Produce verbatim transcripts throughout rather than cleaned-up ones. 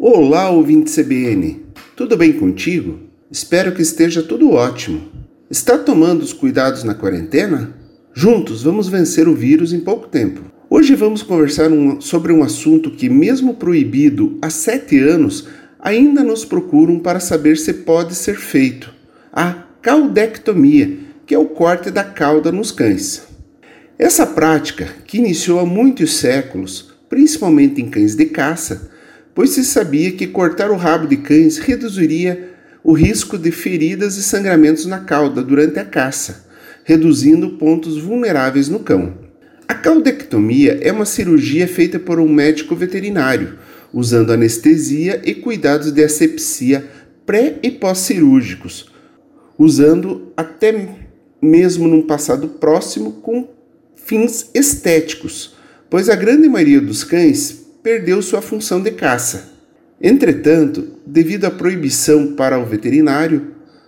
Olá, ouvinte C B N! Tudo bem contigo? Espero que esteja tudo ótimo. Está tomando os cuidados na quarentena? Juntos vamos vencer o vírus em pouco tempo. Hoje vamos conversar um, sobre um assunto que, mesmo proibido há sete anos, ainda nos procuram para saber se pode ser feito. A caudectomia, que é o corte da cauda nos cães. Essa prática, que iniciou há muitos séculos, principalmente em cães de caça, pois se sabia que cortar o rabo de cães reduziria o risco de feridas e sangramentos na cauda durante a caça, reduzindo pontos vulneráveis no cão. A caudectomia é uma cirurgia feita por um médico veterinário, usando anestesia e cuidados de asepsia pré- e pós-cirúrgicos, usando até mesmo num passado próximo com fins estéticos, pois a grande maioria dos cães perdeu sua função de caça. Entretanto, devido à proibição para o veterinário,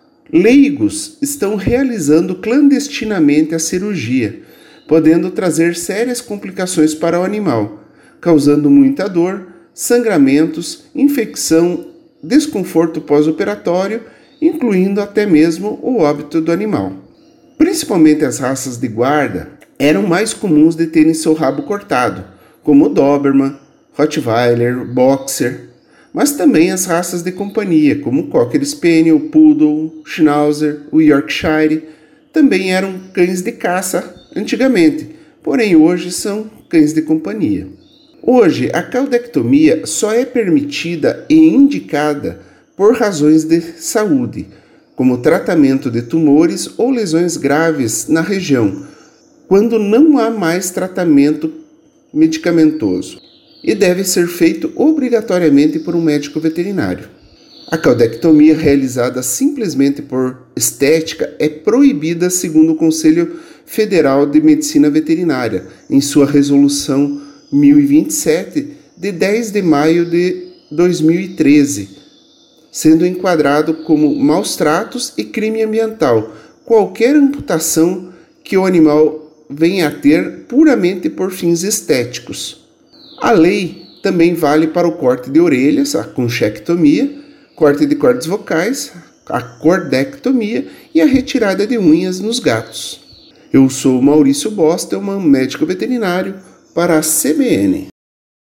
leigos estão realizando clandestinamente a cirurgia, podendo trazer sérias complicações para o animal, causando muita dor, sangramentos, infecção, desconforto pós-operatório, incluindo até mesmo o óbito do animal. Principalmente as raças de guarda eram mais comuns de terem seu rabo cortado, como o Doberman, Rottweiler, Boxer, mas também as raças de companhia, como o Cocker Spaniel, Poodle, Schnauzer, o Yorkshire, também eram cães de caça antigamente, porém hoje são cães de companhia. Hoje, a caudectomia só é permitida e indicada por razões de saúde, como tratamento de tumores ou lesões graves na região, quando não há mais tratamento medicamentoso, e deve ser feito obrigatoriamente por um médico veterinário. A caudectomia realizada simplesmente por estética é proibida segundo o Conselho Federal de Medicina Veterinária, em sua resolução mil e vinte e sete, de dez de maio de dois mil e treze, sendo enquadrado como maus tratos e crime ambiental, qualquer amputação que o animal venha a ter puramente por fins estéticos. A lei também vale para o corte de orelhas, a conchectomia, corte de cordas vocais, a cordectomia e a retirada de unhas nos gatos. Eu sou Maurício Bostelman, médico veterinário, para a C B N.